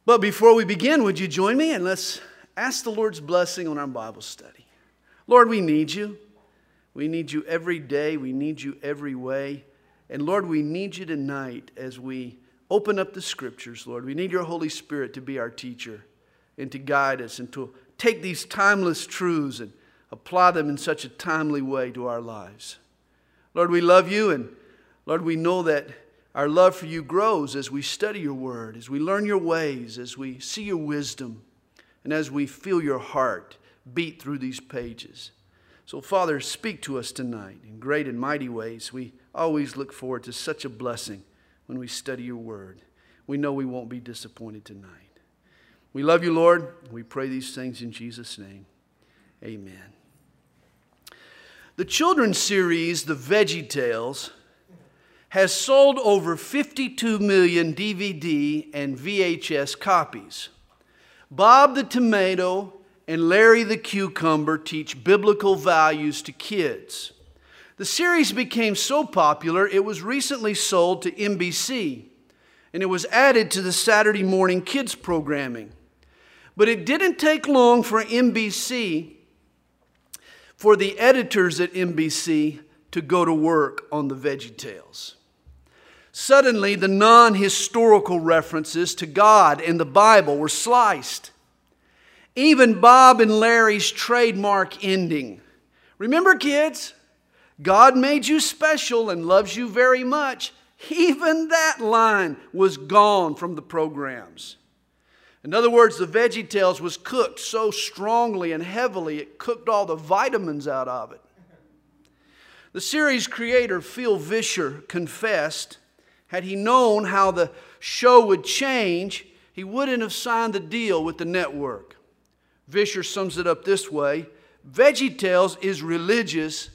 But before we begin, would you join me and let's ask the Lord's blessing on our Bible study. Lord, we need you. We need you every day. We need you every way. And Lord, we need you tonight as we open up the Scriptures, Lord. We need your Holy Spirit to be our teacher and to guide us and to take these timeless truths and apply them in such a timely way to our lives. Lord, we love you, and Lord, we know that our love for you grows as we study your word, as we learn your ways, as we see your wisdom, and as we feel your heart beat through these pages. So, Father, speak to us tonight in great and mighty ways. We always look forward to such a blessing when we study your word. We know we won't be disappointed tonight. We love you, Lord. We pray these things in Jesus' name. Amen. The children's series, The VeggieTales, has sold over 52 million DVD and VHS copies. Bob the Tomato and Larry the Cucumber teach biblical values to kids. The series became so popular, it was recently sold to NBC, and it was added to the Saturday morning kids programming. But it didn't take long for the editors at NBC to go to work on the VeggieTales. Suddenly, the non-historical references to God and the Bible were sliced. Even Bob and Larry's trademark ending. Remember, kids? God made you special and loves you very much. Even that line was gone from the programs. In other words, the VeggieTales was cooked so strongly and heavily, it cooked all the vitamins out of it. The series creator, Phil Vischer, confessed, had he known how the show would change, he wouldn't have signed the deal with the network. Vischer sums it up this way: VeggieTales is religious,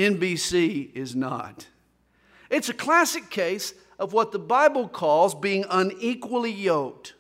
NBC is not. It's a classic case of what the Bible calls being unequally yoked.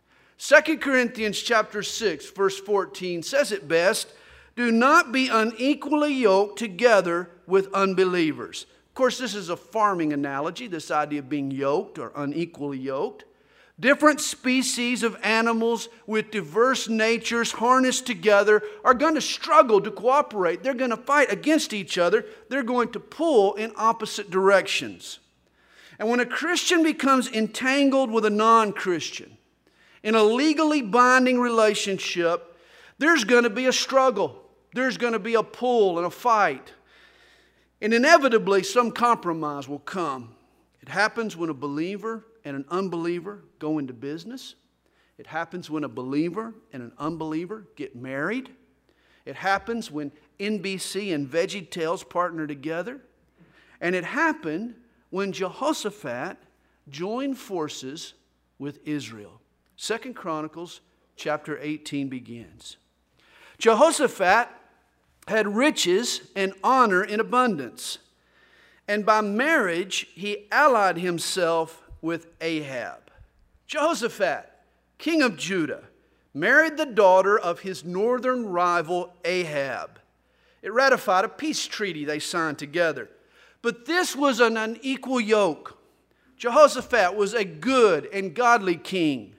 2 Corinthians chapter 6, verse 14 says it best: do not be unequally yoked together with unbelievers. Of course, this is a farming analogy, this idea of being yoked or unequally yoked. Different species of animals with diverse natures harnessed together are going to struggle to cooperate. They're going to fight against each other. They're going to pull in opposite directions. And when a Christian becomes entangled with a non-Christian in a legally binding relationship, there's going to be a struggle. There's going to be a pull and a fight. And inevitably, some compromise will come. It happens when a believer and an unbeliever go into business. It happens when a believer and an unbeliever get married. It happens when NBC and VeggieTales partner together. And it happened when Jehoshaphat joined forces with Israel. 2 Chronicles chapter 18 begins. Jehoshaphat had riches and honor in abundance, and by marriage he allied himself with Ahab. Jehoshaphat, king of Judah, married the daughter of his northern rival Ahab. It ratified a peace treaty they signed together. But this was an unequal yoke. Jehoshaphat was a good and godly king.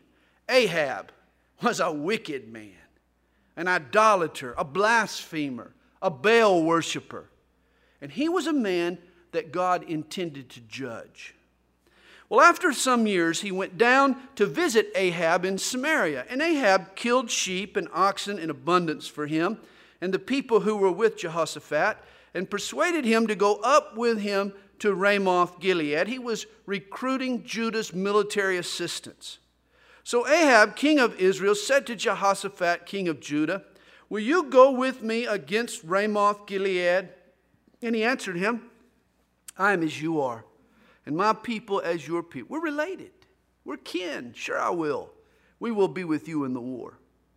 Ahab was a wicked man, an idolater, a blasphemer, a Baal worshiper. And he was a man that God intended to judge. Well, after some years, he went down to visit Ahab in Samaria. And Ahab killed sheep and oxen in abundance for him and the people who were with Jehoshaphat, and persuaded him to go up with him to Ramoth Gilead. He was recruiting Judah's military assistance. So Ahab, king of Israel, said to Jehoshaphat, king of Judah, will you go with me against Ramoth Gilead? And he answered him, I am as you are, and my people as your people. We're related. We're kin. Sure, I will. We will be with you in the war.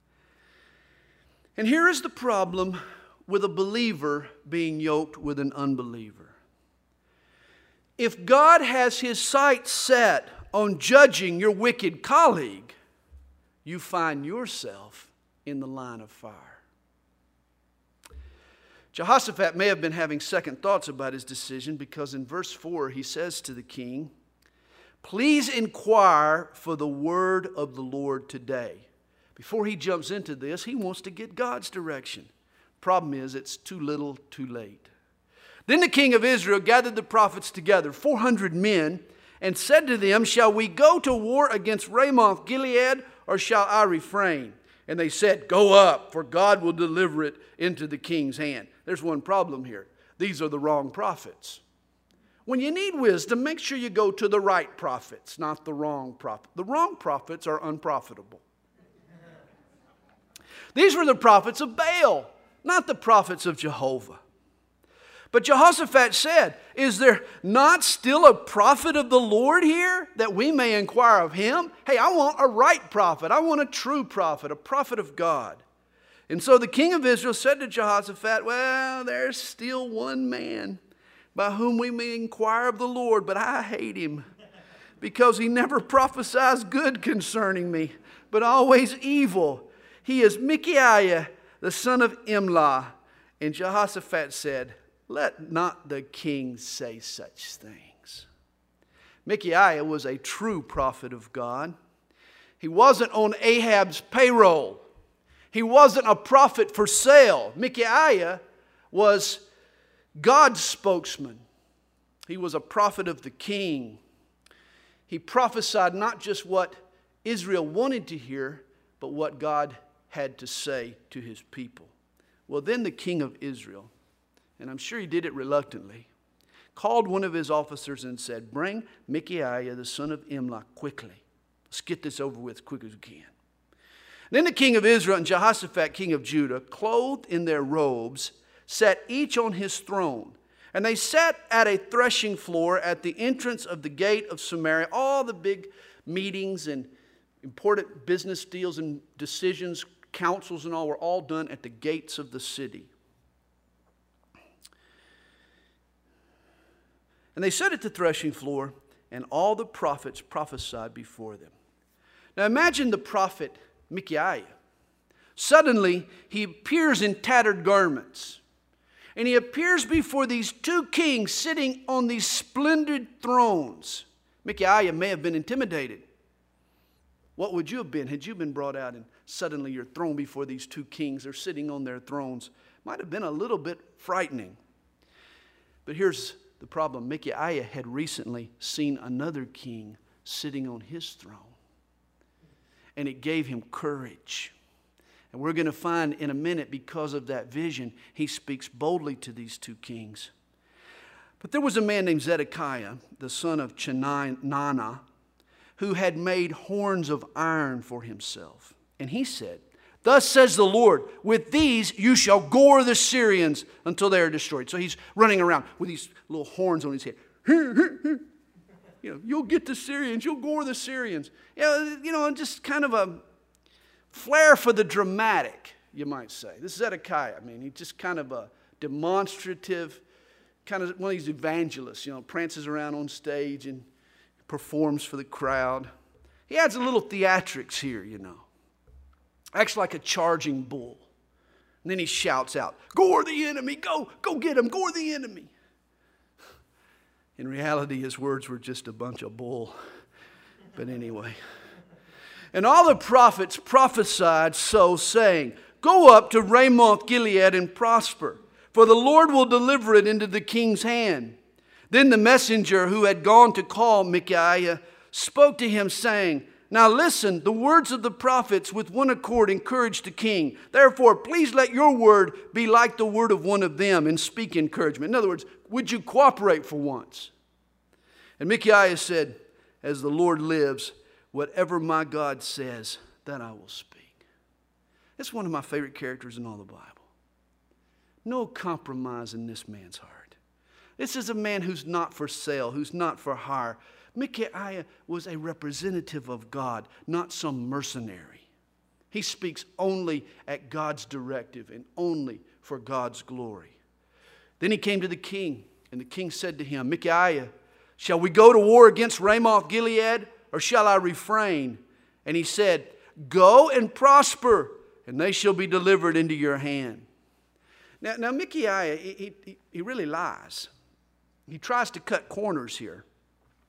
And here is the problem with a believer being yoked with an unbeliever. If God has his sights set on judging your wicked colleague, you find yourself in the line of fire. Jehoshaphat may have been having second thoughts about his decision, because in verse 4 he says to the king, Please inquire for the word of the Lord today. Before he jumps into this, he wants to get God's direction. Problem is, it's too little, too late. Then the king of Israel gathered the prophets together, 400 men, and said to them, shall we go to war against Ramoth Gilead, or shall I refrain? And they said, go up, for God will deliver it into the king's hand. There's one problem here. These are the wrong prophets. When you need wisdom, make sure you go to the right prophets, not the wrong prophet. The wrong prophets are unprofitable. These were the prophets of Baal, not the prophets of Jehovah. But Jehoshaphat said, is there not still a prophet of the Lord here that we may inquire of him? Hey, I want a right prophet. I want a true prophet, a prophet of God. And so the king of Israel said to Jehoshaphat, well, there's still one man by whom we may inquire of the Lord, but I hate him because he never prophesies good concerning me, but always evil. He is Micaiah, the son of Imlah. And Jehoshaphat said, let not the king say such things. Micaiah was a true prophet of God. He wasn't on Ahab's payroll. He wasn't a prophet for sale. Micaiah was God's spokesman. He was a prophet of the king. He prophesied not just what Israel wanted to hear, but what God had to say to his people. Well, then the king of Israel, and I'm sure he did it reluctantly, called one of his officers and said, bring Micaiah, the son of Imlah, quickly. Let's get this over with as quick as we can. Then the king of Israel and Jehoshaphat, king of Judah, clothed in their robes, sat each on his throne. And they sat at a threshing floor at the entrance of the gate of Samaria. All the big meetings and important business deals and decisions, councils and all were all done at the gates of the city. And they sat at the threshing floor, and all the prophets prophesied before them. Now imagine the prophet Micaiah. Suddenly, he appears in tattered garments. And he appears before these two kings sitting on these splendid thrones. Micaiah may have been intimidated. What would you have been had you been brought out and suddenly you're thrown before these two kings? They're sitting on their thrones. Might have been a little bit frightening. But here's the problem. Micaiah had recently seen another king sitting on his throne. And it gave him courage. And we're going to find in a minute, because of that vision, he speaks boldly to these two kings. But there was a man named Zedekiah, the son of Chenaanah, who had made horns of iron for himself. And he said, thus says the Lord, with these you shall gore the Syrians until they are destroyed. So he's running around with these little horns on his head. You'll get the Syrians, you'll gore the Syrians. Just kind of a flair for the dramatic, you might say. This is Zedekiah. He's just kind of a demonstrative, kind of one of these evangelists, prances around on stage and performs for the crowd. He adds a little theatrics here, Acts like a charging bull. And then he shouts out, gore the enemy, go get him, gore the enemy. In reality, his words were just a bunch of bull. But anyway. And all the prophets prophesied so, saying, go up to Ramoth Gilead and prosper, for the Lord will deliver it into the king's hand. Then the messenger who had gone to call Micaiah spoke to him, saying, now listen, the words of the prophets with one accord encouraged the king. Therefore, please let your word be like the word of one of them and speak encouragement. In other words, would you cooperate for once? And Micaiah said, as the Lord lives, whatever my God says, that I will speak. It's one of my favorite characters in all the Bible. No compromise in this man's heart. This is a man who's not for sale, who's not for hire. Micaiah was a representative of God, not some mercenary. He speaks only at God's directive and only for God's glory. Then he came to the king, and the king said to him, Micaiah, shall we go to war against Ramoth Gilead, or shall I refrain? And he said, go and prosper, and they shall be delivered into your hand. Now Micaiah, he really lies. He tries to cut corners here.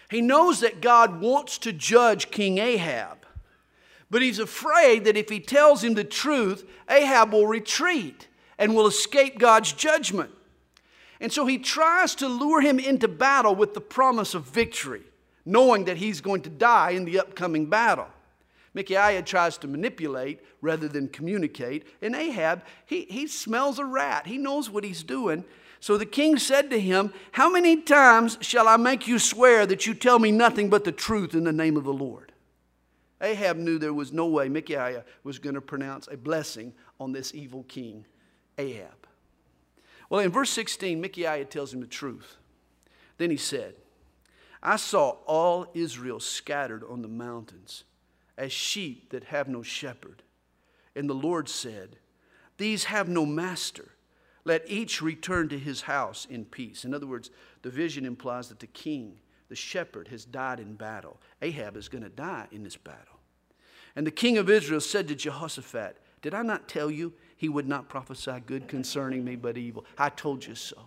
He knows that God wants to judge King Ahab, but he's afraid that if he tells him the truth, Ahab will retreat and will escape God's judgment. And so he tries to lure him into battle with the promise of victory, knowing that he's going to die in the upcoming battle. Micaiah tries to manipulate rather than communicate. And Ahab, he smells a rat. He knows what he's doing. So the king said to him, "How many times shall I make you swear that you tell me nothing but the truth in the name of the Lord?" Ahab knew there was no way Micaiah was going to pronounce a blessing on this evil king, Ahab. Well, in verse 16, Micaiah tells him the truth. Then he said, "I saw all Israel scattered on the mountains, as sheep that have no shepherd. And the Lord said, These have no master. Let each return to his house in peace." In other words, the vision implies that the king, the shepherd, has died in battle. Ahab is going to die in this battle. And the king of Israel said to Jehoshaphat, "Did I not tell you he would not prophesy good concerning me, but evil? I told you so."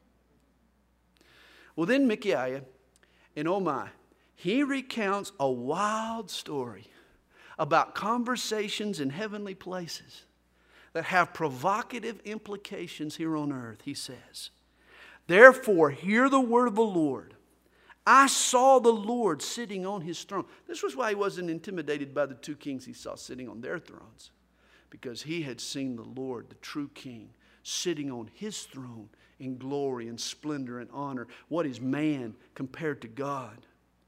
Well, then Micaiah, and oh my, he recounts a wild story about conversations in heavenly places that have provocative implications here on earth. He says, "Therefore, hear the word of the Lord. I saw the Lord sitting on his throne." This was why he wasn't intimidated by the two kings he saw sitting on their thrones, because he had seen the Lord, the true king, sitting on his throne in glory and splendor and honor. What is man compared to God?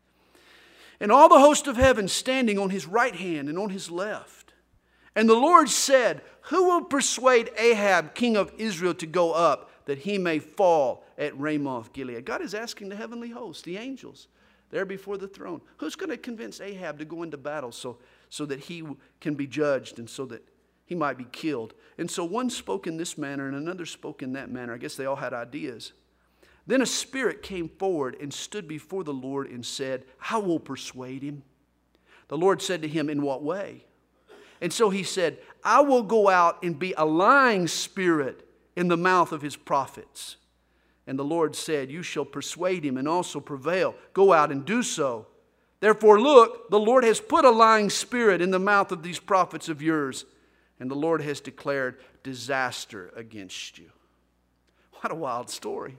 "And all the host of heaven standing on his right hand and on his left. And the Lord said, Who will persuade Ahab, king of Israel, to go up, that he may fall at Ramoth Gilead?" God is asking the heavenly host, the angels, there before the throne, who's going to convince Ahab to go into battle so that he can be judged and so that he might be killed? And so one spoke in this manner and another spoke in that manner. I guess they all had ideas. Then a spirit came forward and stood before the Lord and said, "I will persuade him." The Lord said to him, "In what way?" And so he said, "I will go out and be a lying spirit in the mouth of his prophets." And the Lord said, "You shall persuade him and also prevail. Go out and do so. Therefore, look, the Lord has put a lying spirit in the mouth of these prophets of yours, and the Lord has declared disaster against you." What a wild story.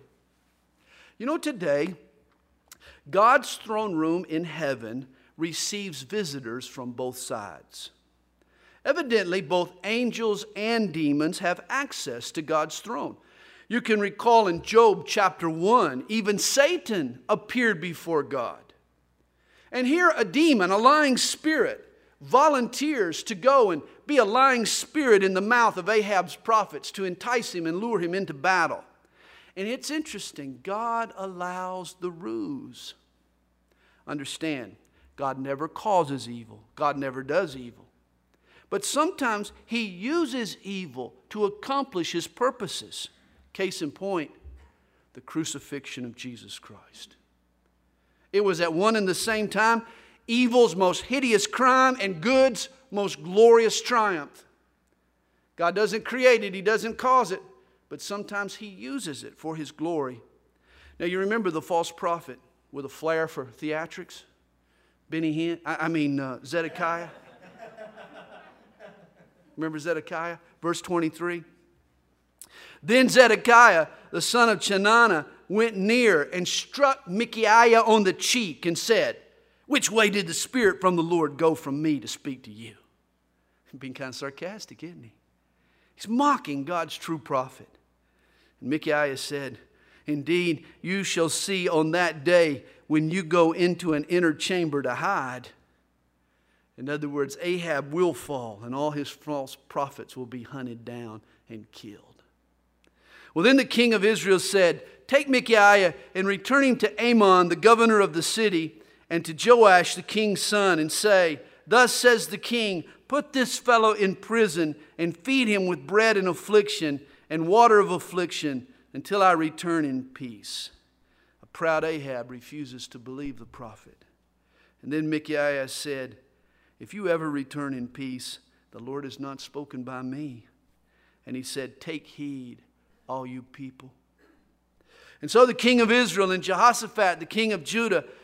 You know, today, God's throne room in heaven receives visitors from both sides. Evidently, both angels and demons have access to God's throne. You can recall in Job chapter 1, even Satan appeared before God. And here a demon, a lying spirit, volunteers to go and be a lying spirit in the mouth of Ahab's prophets to entice him and lure him into battle. And it's interesting, God allows the ruse. Understand, God never causes evil. God never does evil. But sometimes he uses evil to accomplish his purposes. Case in point, the crucifixion of Jesus Christ. It was at one and the same time evil's most hideous crime and good's most glorious triumph. God doesn't create it, he doesn't cause it, but sometimes he uses it for his glory. Now you remember the false prophet with a flair for theatrics? Zedekiah. Remember Zedekiah? Verse 23. Then Zedekiah, the son of Chenaanah, went near and struck Micaiah on the cheek and said, "Which way did the Spirit from the Lord go from me to speak to you?" He's being kind of sarcastic, isn't he? He's mocking God's true prophet. And Micaiah said, "Indeed, you shall see on that day when you go into an inner chamber to hide." In other words, Ahab will fall and all his false prophets will be hunted down and killed. Well, then the king of Israel said, "Take Micaiah and return him to Amon, the governor of the city, and to Joash, the king's son, and say, Thus says the king, put this fellow in prison and feed him with bread in affliction and water of affliction until I return in peace." A proud Ahab refuses to believe the prophet. And then Micaiah said, "If you ever return in peace, the Lord has not spoken by me." And he said, "Take heed, all you people." And so the king of Israel and Jehoshaphat, the king of Judah,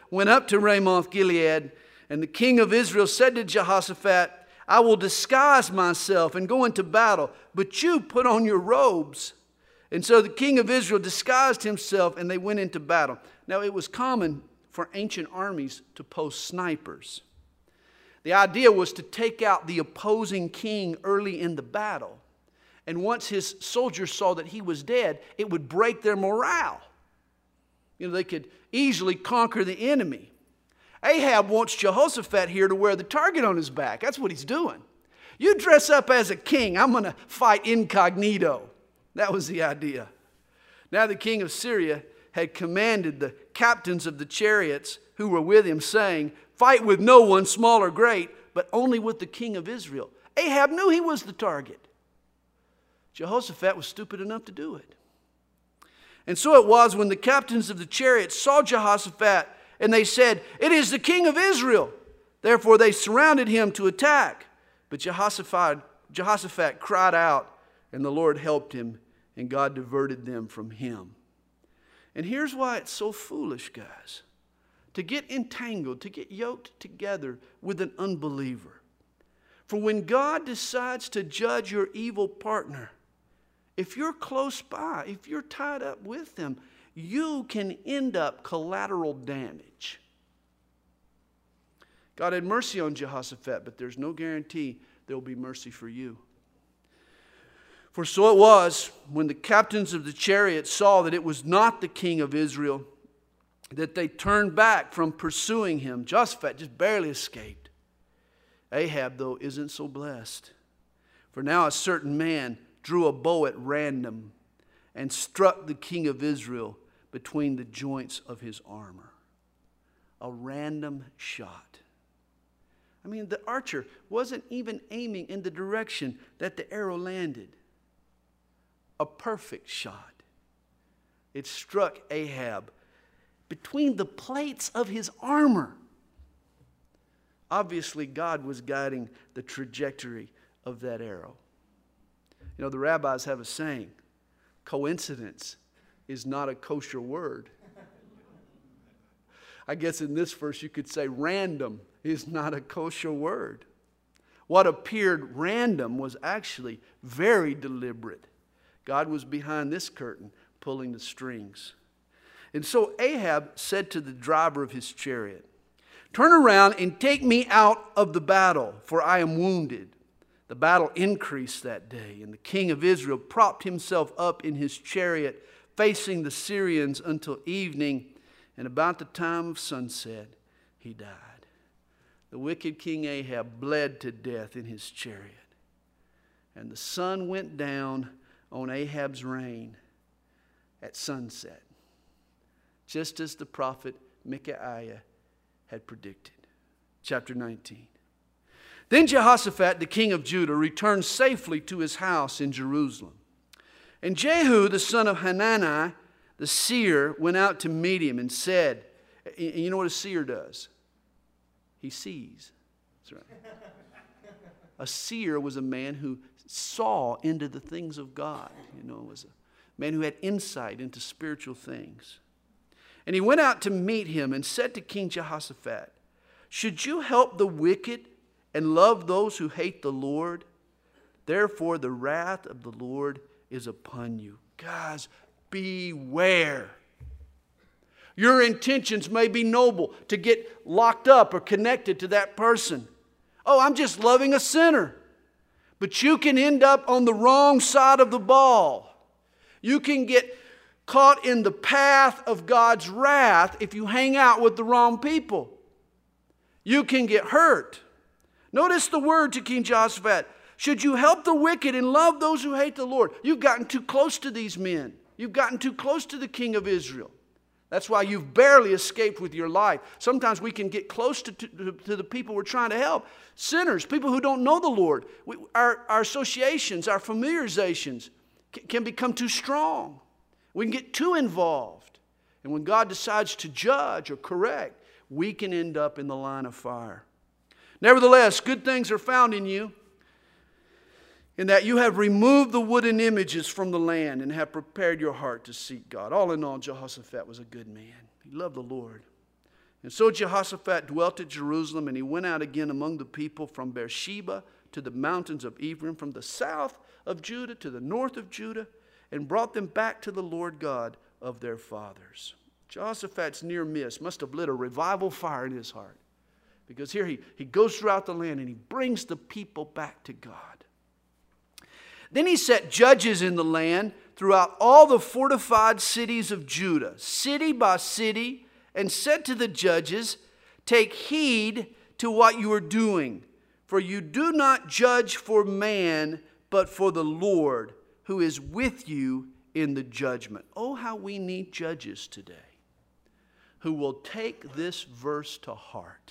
went up to Ramoth Gilead, and the king of Israel said to Jehoshaphat, I will disguise myself and go into battle, but you put on your robes. And so the king of Israel disguised himself, and they went into battle. Now it was common for ancient armies to post snipers. The idea was to take out the opposing king early in the battle. And once his soldiers saw that he was dead, it would break their morale. They could easily conquer the enemy. Ahab wants Jehoshaphat here to wear the target on his back. That's what he's doing. You dress up as a king, I'm going to fight incognito. That was the idea. Now the king of Syria had commanded the captains of the chariots who were with him, saying, fight with no one, small or great, but only with the king of Israel. Ahab knew he was the target. Jehoshaphat was stupid enough to do it. And so it was when the captains of the chariots saw Jehoshaphat, and they said, it is the king of Israel. Therefore they surrounded him to attack. But Jehoshaphat cried out, and the Lord helped him, and God diverted them from him. And here's why it's so foolish, guys. To get entangled, to get yoked together with an unbeliever. For when God decides to judge your evil partner, if you're close by, if you're tied up with them, you can end up collateral damage. God had mercy on Jehoshaphat, but there's no guarantee there will be mercy for you. For so it was, when the captains of the chariots saw that it was not the king of Israel, that they turned back from pursuing him. Jehoshaphat just barely escaped. Ahab, though, isn't so blessed. For now a certain man drew a bow at random and struck the king of Israel between the joints of his armor. A random shot. I mean, the archer wasn't even aiming in the direction that the arrow landed. A perfect shot. It struck Ahab between the plates of his armor. Obviously, God was guiding the trajectory of that arrow. The rabbis have a saying, coincidence is not a kosher word. I guess in this verse you could say random is not a kosher word. What appeared random was actually very deliberate. God was behind this curtain pulling the strings. And so Ahab said to the driver of his chariot, turn around and take me out of the battle, for I am wounded. The battle increased that day, and the king of Israel propped himself up in his chariot, facing the Syrians until evening, and about the time of sunset, he died. The wicked King Ahab bled to death in his chariot, and the sun went down on Ahab's reign at sunset, just as the prophet Micaiah had predicted. Chapter 19. Then Jehoshaphat, the king of Judah, returned safely to his house in Jerusalem. And Jehu, the son of Hanani, the seer, went out to meet him and said, you know what a seer does? He sees. That's right. A seer was a man who saw into the things of God. Was a man who had insight into spiritual things. And he went out to meet him and said to King Jehoshaphat, should you help the wicked and love those who hate the Lord? Therefore the wrath of the Lord is upon you. Guys, beware. Your intentions may be noble to get locked up or connected to that person. Oh, I'm just loving a sinner. But you can end up on the wrong side of the ball. You can get caught in the path of God's wrath if you hang out with the wrong people. You can get hurt. Notice the word to King Jehoshaphat. Should you help the wicked and love those who hate the Lord? You've gotten too close to these men. You've gotten too close to the king of Israel. That's why you've barely escaped with your life. Sometimes we can get close to the people we're trying to help. Sinners, people who don't know the Lord. Our associations, our familiarizations can become too strong. We can get too involved. And when God decides to judge or correct, we can end up in the line of fire. Nevertheless, good things are found in you, in that you have removed the wooden images from the land and have prepared your heart to seek God. All in all, Jehoshaphat was a good man. He loved the Lord. And so Jehoshaphat dwelt at Jerusalem, and he went out again among the people from Beersheba to the mountains of Ephraim, from the south of Judah to the north of Judah, and brought them back to the Lord God of their fathers. Jehoshaphat's near miss must have lit a revival fire in his heart, because here he goes throughout the land and he brings the people back to God. Then he set judges in the land throughout all the fortified cities of Judah, city by city, and said to the judges, "Take heed to what you are doing, for you do not judge for man, but for the Lord, who is with you in the judgment." Oh, how we need judges today who will take this verse to heart.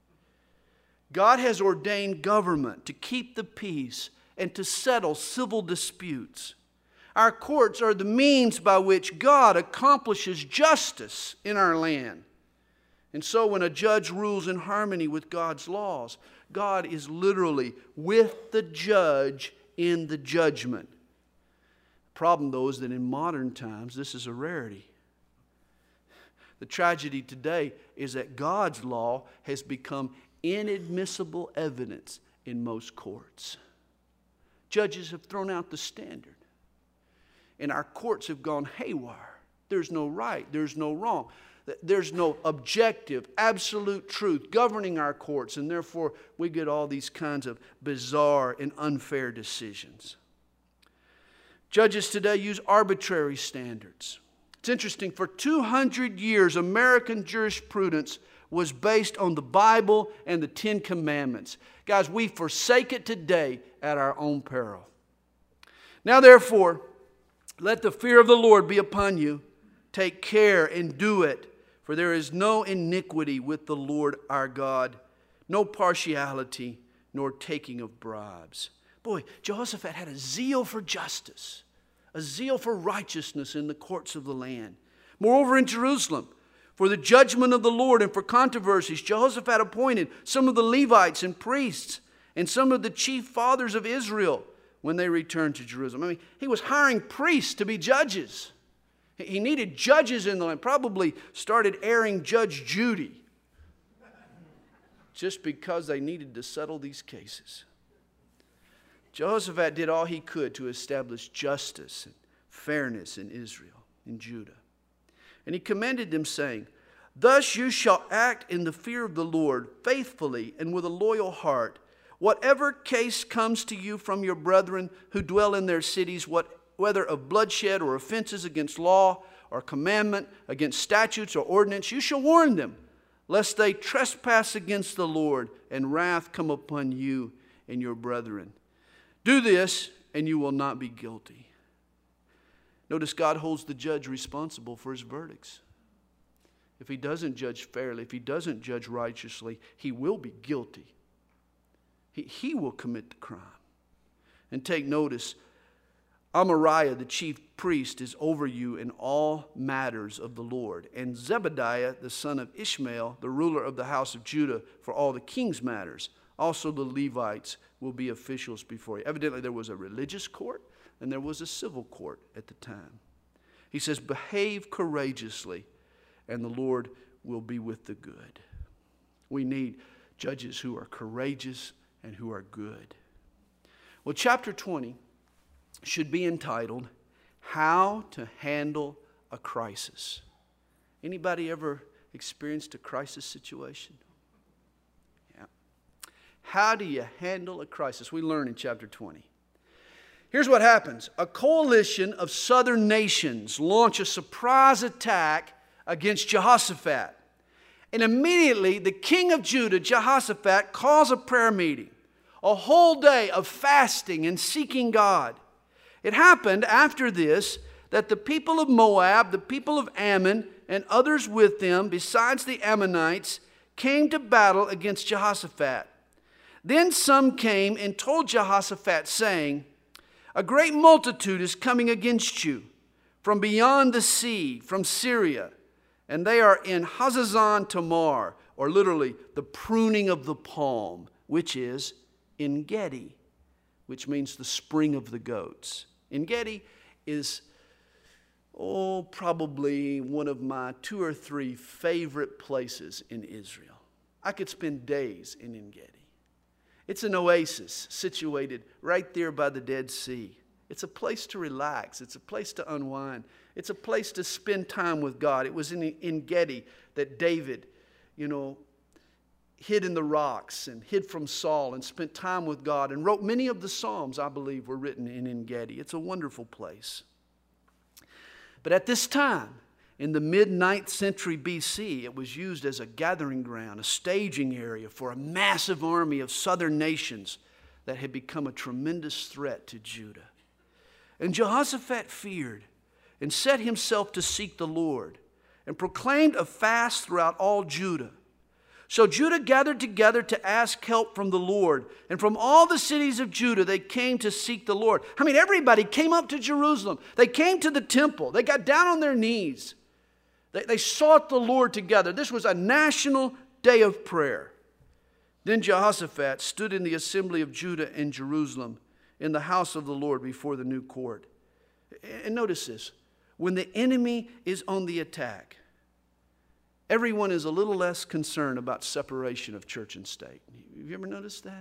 God has ordained government to keep the peace and to settle civil disputes. Our courts are the means by which God accomplishes justice in our land. And so when a judge rules in harmony with God's laws, God is literally with the judge in the judgment. The problem, though, is that in modern times, this is a rarity. The tragedy today is that God's law has become inadmissible evidence in most courts. Judges have thrown out the standard, and our courts have gone haywire. There's no right, there's no wrong. There's no objective, absolute truth governing our courts, and therefore we get all these kinds of bizarre and unfair decisions. Judges today use arbitrary standards. It's interesting, for 200 years, American jurisprudence was based on the Bible and the Ten Commandments. Guys, we forsake it today at our own peril. Now, therefore, let the fear of the Lord be upon you. Take care and do it, for there is no iniquity with the Lord our God, no partiality, nor taking of bribes. Boy, Jehoshaphat had a zeal for justice, a zeal for righteousness in the courts of the land. Moreover, in Jerusalem, for the judgment of the Lord and for controversies, Jehoshaphat appointed some of the Levites and priests and some of the chief fathers of Israel when they returned to Jerusalem. I mean, he was hiring priests to be judges. He needed judges in the land. Probably started airing Judge Judy just because they needed to settle these cases. Jehoshaphat did all he could to establish justice and fairness in Israel, in Judah. And he commended them, saying, "Thus you shall act in the fear of the Lord, faithfully and with a loyal heart. Whatever case comes to you from your brethren who dwell in their cities, whether of bloodshed or offenses against law or commandment, against statutes or ordinance, you shall warn them, lest they trespass against the Lord, and wrath come upon you and your brethren. Do this, and you will not be guilty." Notice God holds the judge responsible for his verdicts. If he doesn't judge fairly, if he doesn't judge righteously, he will be guilty. He will commit the crime. And take notice, Amariah, the chief priest, is over you in all matters of the Lord. And Zebediah, the son of Ishmael, the ruler of the house of Judah, for all the king's matters. Also the Levites will be officials before you. Evidently there was a religious court and there was a civil court at the time. He says, behave courageously and the Lord will be with the good. We need judges who are courageous and who are good. Well, chapter 20 should be entitled, How to Handle a Crisis. Anybody ever experienced a crisis situation? Yeah. How do you handle a crisis? We learn in chapter 20. Here's what happens. A coalition of southern nations launch a surprise attack against Jehoshaphat. And immediately the king of Judah, Jehoshaphat, calls a prayer meeting. A whole day of fasting and seeking God. It happened after this that the people of Moab, the people of Ammon, and others with them, besides the Ammonites, came to battle against Jehoshaphat. Then some came and told Jehoshaphat, saying, a great multitude is coming against you from beyond the sea, from Syria, and they are in Hazazon Tamar, or literally the pruning of the palm, which is En Gedi, which means the spring of the goats. En Gedi is probably one of my 2 or 3 favorite places in Israel. I could spend days in En-Gedi. It's an oasis situated right there by the Dead Sea. It's a place to relax. It's a place to unwind. It's a place to spend time with God. It was in En-Gedi that David, hid in the rocks and hid from Saul and spent time with God and wrote many of the Psalms, I believe, were written in En-Gedi. It's a wonderful place. But at this time, in the mid-9th century BC, it was used as a gathering ground, a staging area for a massive army of southern nations that had become a tremendous threat to Judah. And Jehoshaphat feared and set himself to seek the Lord and proclaimed a fast throughout all Judah. So Judah gathered together to ask help from the Lord. And from all the cities of Judah, they came to seek the Lord. Everybody came up to Jerusalem. They came to the temple. They got down on their knees. They sought the Lord together. This was a national day of prayer. Then Jehoshaphat stood in the assembly of Judah in Jerusalem, in the house of the Lord before the new court. And notice this. When the enemy is on the attack, everyone is a little less concerned about separation of church and state. Have you ever noticed that?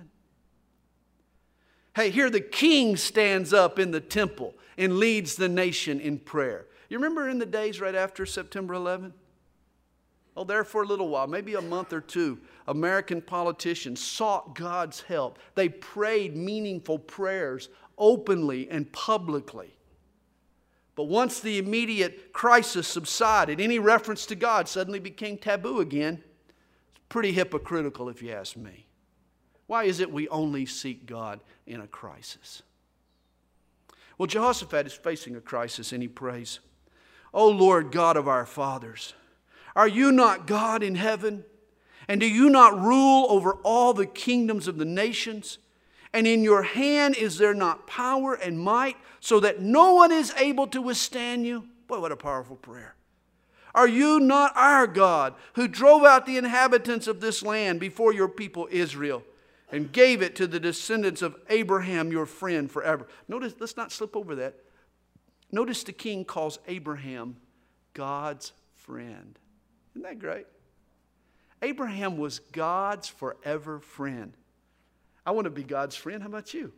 Hey, here the king stands up in the temple and leads the nation in prayer. You remember in the days right after September 11? There for a little while, maybe a month or two, American politicians sought God's help. They prayed meaningful prayers openly and publicly. But once the immediate crisis subsided, any reference to God suddenly became taboo again. It's pretty hypocritical if you ask me. Why is it we only seek God in a crisis? Well, Jehoshaphat is facing a crisis and he prays, "O Lord God of our fathers, are you not God in heaven? And do you not rule over all the kingdoms of the nations? And in your hand is there not power and might, so that no one is able to withstand you?" Boy, what a powerful prayer. "Are you not our God, who drove out the inhabitants of this land before your people Israel, and gave it to the descendants of Abraham, your friend, forever?" Notice, let's not slip over that. Notice the king calls Abraham God's friend. Isn't that great? Abraham was God's forever friend. I want to be God's friend. How about you?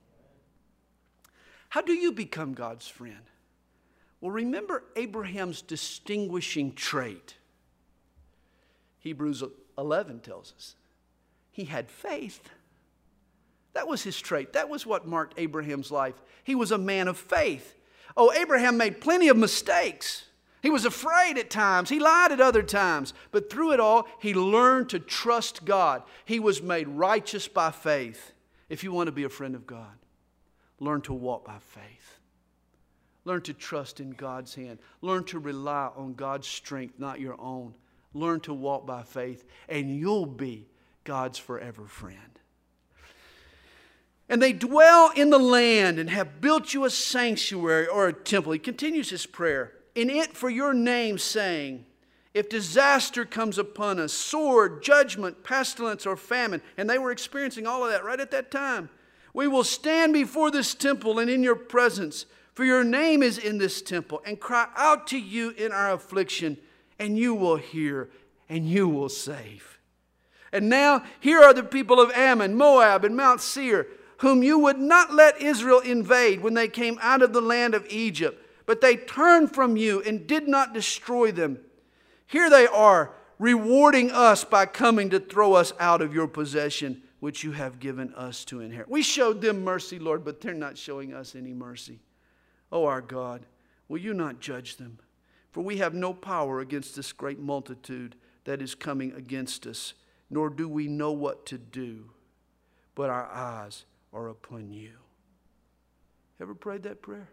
How do you become God's friend? Well, remember Abraham's distinguishing trait. Hebrews 11 tells us he had faith. That was his trait. That was what marked Abraham's life. He was a man of faith. Abraham made plenty of mistakes. He was afraid at times. He lied at other times. But through it all, he learned to trust God. He was made righteous by faith. If you want to be a friend of God, learn to walk by faith. Learn to trust in God's hand. Learn to rely on God's strength, not your own. Learn to walk by faith, and you'll be God's forever friend. "And they dwell in the land and have built you a sanctuary," or a temple. He continues his prayer. "In it for your name, saying, if disaster comes upon us, sword, judgment, pestilence, or famine," and they were experiencing all of that right at that time, "we will stand before this temple and in your presence, for your name is in this temple, and cry out to you in our affliction, and you will hear, and you will save. And now here are the people of Ammon, Moab, and Mount Seir, whom you would not let Israel invade when they came out of the land of Egypt. But they turned from you and did not destroy them. Here they are, rewarding us by coming to throw us out of your possession, which you have given us to inherit." We showed them mercy, Lord, but they're not showing us any mercy. Our God, will you not judge them? For we have no power against this great multitude that is coming against us, nor do we know what to do, but our eyes are upon you. Ever prayed that prayer?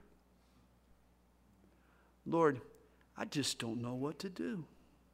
Lord, I just don't know what to do.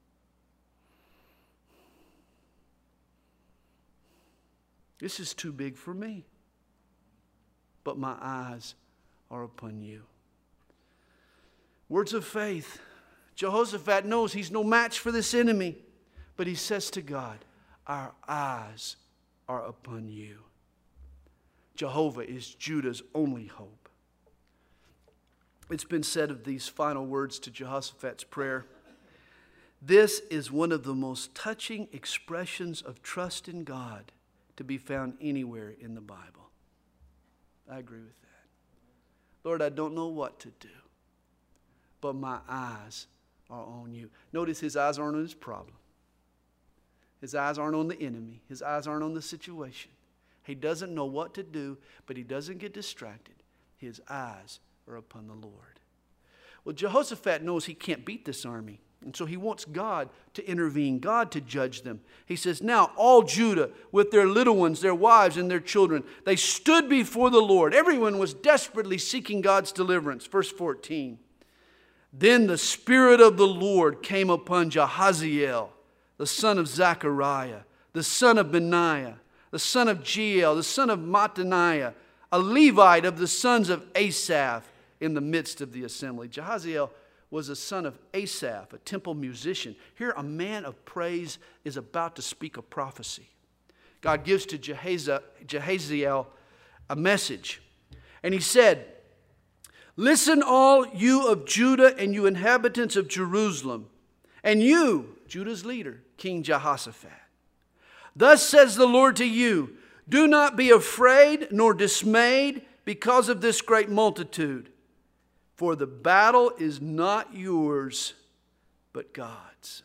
This is too big for me. But my eyes are upon you. Words of faith. Jehoshaphat knows he's no match for this enemy. But he says to God, our eyes are upon you. Jehovah is Judah's only hope. It's been said of these final words to Jehoshaphat's prayer, this is one of the most touching expressions of trust in God to be found anywhere in the Bible. I agree with that. Lord, I don't know what to do, but my eyes are on you. Notice his eyes aren't on his problem. His eyes aren't on the enemy. His eyes aren't on the situation. He doesn't know what to do, but he doesn't get distracted. His eyes are upon the Lord. Well, Jehoshaphat knows he can't beat this army. And so he wants God to intervene, God to judge them. He says, now all Judah with their little ones, their wives and their children, they stood before the Lord. Everyone was desperately seeking God's deliverance. Verse 14. Then the Spirit of the Lord came upon Jahaziel, the son of Zechariah, the son of Benaiah, the son of Jeiel, the son of Mattaniah, a Levite of the sons of Asaph, in the midst of the assembly. Jahaziel was a son of Asaph, a temple musician. Here a man of praise is about to speak a prophecy. God gives to Jahaziel a message. And he said, listen all you of Judah and you inhabitants of Jerusalem, and you, Judah's leader, King Jehoshaphat. Thus says the Lord to you, do not be afraid nor dismayed because of this great multitude. For the battle is not yours, but God's.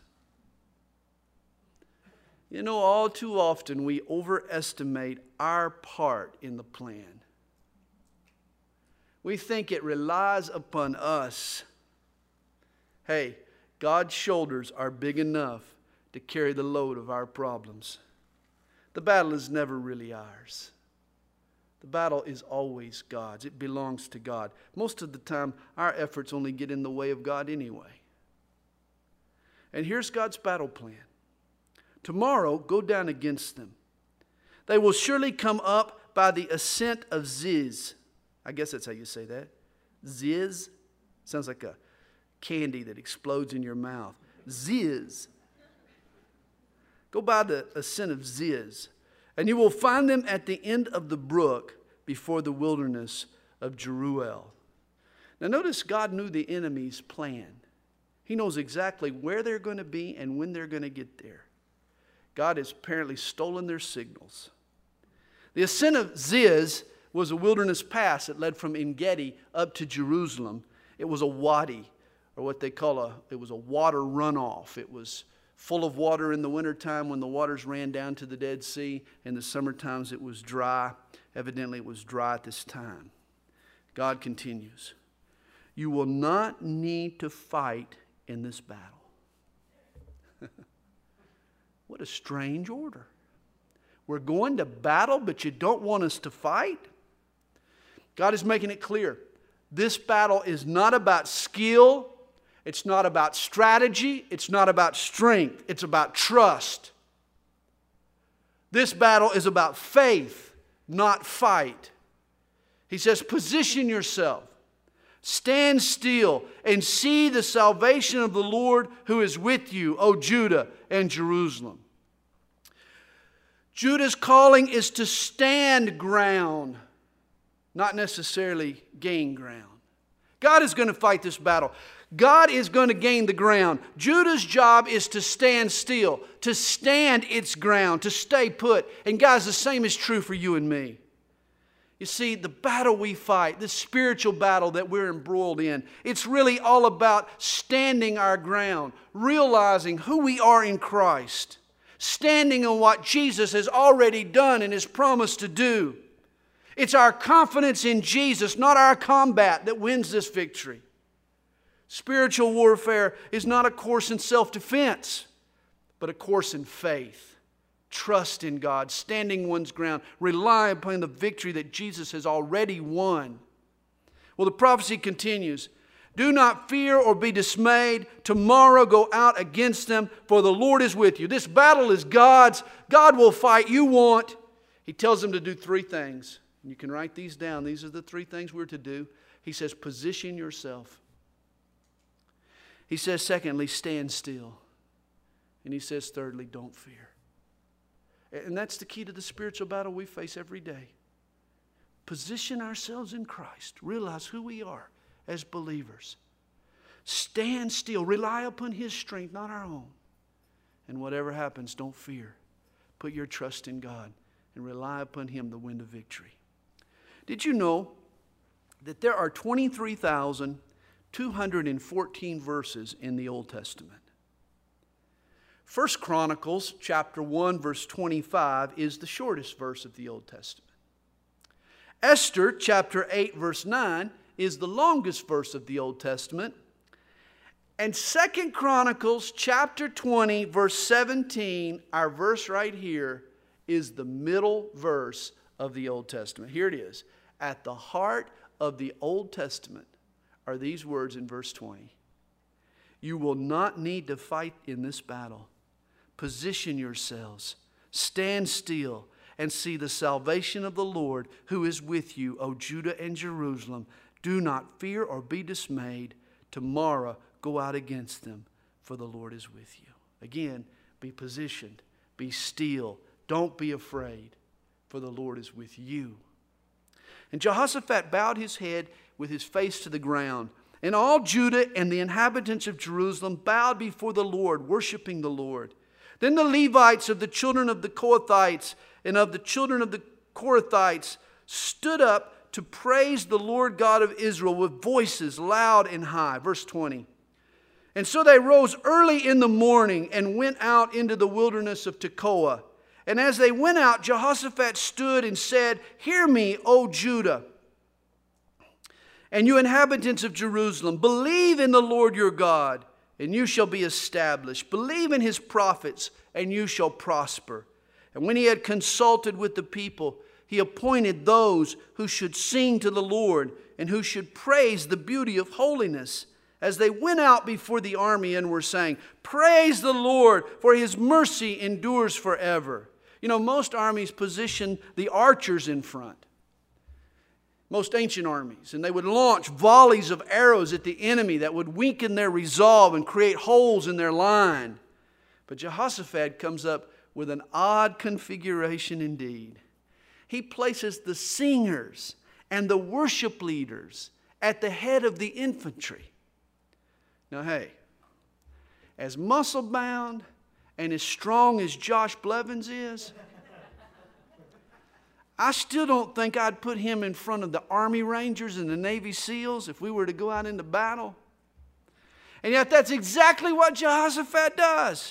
You know, all too often we overestimate our part in the plan. We think it relies upon us. Hey, God's shoulders are big enough to carry the load of our problems. The battle is never really ours. The battle is always God's. It belongs to God. Most of the time, our efforts only get in the way of God anyway. And here's God's battle plan. Tomorrow, go down against them. They will surely come up by the ascent of Ziz. I guess that's how you say that. Ziz. Sounds like a candy that explodes in your mouth. Ziz. Go by the ascent of Ziz. And you will find them at the end of the brook before the wilderness of Jeruel. Now notice God knew the enemy's plan. He knows exactly where they're going to be and when they're going to get there. God has apparently stolen their signals. The ascent of Ziz was a wilderness pass that led from En-Gedi up to Jerusalem. It was a wadi, or what they call it was a water runoff. It was full of water in the wintertime when the waters ran down to the Dead Sea. In the summer times it was dry. Evidently it was dry at this time. God continues. You will not need to fight in this battle. What a strange order. We're going to battle, but you don't want us to fight? God is making it clear. This battle is not about skill. It's not about strategy. It's not about strength. It's about trust. This battle is about faith, not fight. He says, position yourself. Stand still and see the salvation of the Lord who is with you, O Judah and Jerusalem. Judah's calling is to stand ground, not necessarily gain ground. God is going to fight this battle. God is going to gain the ground. Judah's job is to stand still, to stand its ground, to stay put. And guys, the same is true for you and me. You see, the battle we fight, the spiritual battle that we're embroiled in, it's really all about standing our ground, realizing who we are in Christ, standing on what Jesus has already done and has promised to do. It's our confidence in Jesus, not our combat, that wins this victory. Spiritual warfare is not a course in self-defense, but a course in faith. Trust in God, standing one's ground, rely upon the victory that Jesus has already won. Well, the prophecy continues. Do not fear or be dismayed. Tomorrow go out against them, for the Lord is with you. This battle is God's. God will fight. You won't. He tells them to do three things. You can write these down. These are the three things we're to do. He says, position yourself. He says, secondly, stand still. And he says, thirdly, don't fear. And that's the key to the spiritual battle we face every day. Position ourselves in Christ. Realize who we are as believers. Stand still. Rely upon His strength, not our own. And whatever happens, don't fear. Put your trust in God and rely upon Him to win the victory. Did you know that there are 23,214 verses in the Old Testament? 1 Chronicles chapter 1 verse 25 is the shortest verse of the Old Testament. Esther chapter 8 verse 9 is the longest verse of the Old Testament. And 2 Chronicles chapter 20 verse 17, our verse right here, is the middle verse of the Old Testament. Here it is. At the heart of the Old Testament are these words in verse 20. You will not need to fight in this battle. Position yourselves. Stand still and see the salvation of the Lord who is with you, O Judah and Jerusalem. Do not fear or be dismayed. Tomorrow go out against them, for the Lord is with you. Again, be positioned. Be still. Don't be afraid, for the Lord is with you. And Jehoshaphat bowed his head with his face to the ground. And all Judah and the inhabitants of Jerusalem bowed before the Lord, worshiping the Lord. Then the Levites of the children of the Kohathites and of the children of the Korathites stood up to praise the Lord God of Israel with voices loud and high. Verse 20. And so they rose early in the morning and went out into the wilderness of Tekoa. And as they went out, Jehoshaphat stood and said, Hear me, O Judah, and you inhabitants of Jerusalem. Believe in the Lord your God, and you shall be established. Believe in His prophets, and you shall prosper. And when he had consulted with the people, he appointed those who should sing to the Lord and who should praise the beauty of holiness, as they went out before the army and were saying, Praise the Lord, for His mercy endures forever. You know, most armies position the archers in front. Most ancient armies. And they would launch volleys of arrows at the enemy that would weaken their resolve and create holes in their line. But Jehoshaphat comes up with an odd configuration indeed. He places the singers and the worship leaders at the head of the infantry. Now, hey, as muscle-bound and as strong as Josh Blevins is, I still don't think I'd put him in front of the Army Rangers and the Navy SEALs if we were to go out into battle. And yet that's exactly what Jehoshaphat does.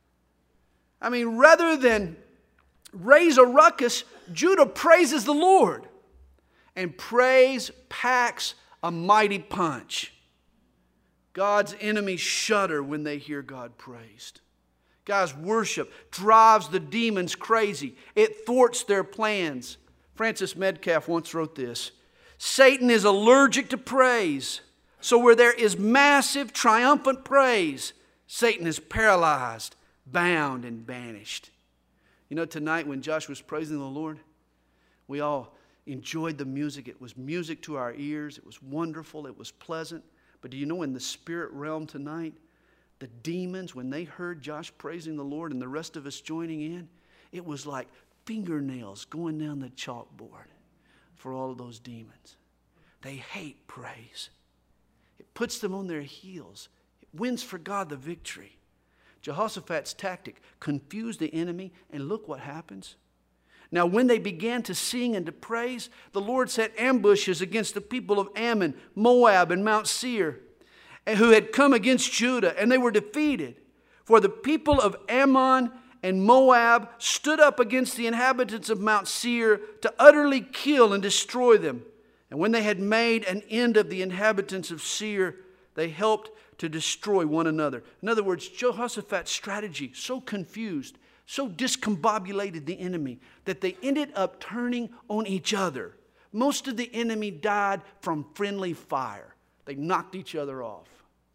I mean, rather than raise a ruckus, Judah praises the Lord. And praise packs a mighty punch. God's enemies shudder when they hear God praised. Guys, worship drives the demons crazy. It thwarts their plans. Francis Metcalf once wrote this: Satan is allergic to praise. So where there is massive, triumphant praise, Satan is paralyzed, bound, and banished. You know, tonight when Josh was praising the Lord, we all enjoyed the music. It was music to our ears. It was wonderful. It was pleasant. But do you know, in the spirit realm tonight, the demons, when they heard Josh praising the Lord and the rest of us joining in, it was like fingernails going down the chalkboard for all of those demons. They hate praise. It puts them on their heels. It wins for God the victory. Jehoshaphat's tactic confused the enemy, and look what happens. Now, when they began to sing and to praise, the Lord set ambushes against the people of Ammon, Moab, and Mount Seir, who had come against Judah, and they were defeated. For the people of Ammon and Moab stood up against the inhabitants of Mount Seir to utterly kill and destroy them. And when they had made an end of the inhabitants of Seir, they helped to destroy one another. In other words, Jehoshaphat's strategy so confused, so discombobulated the enemy that they ended up turning on each other. Most of the enemy died from friendly fire. They knocked each other off.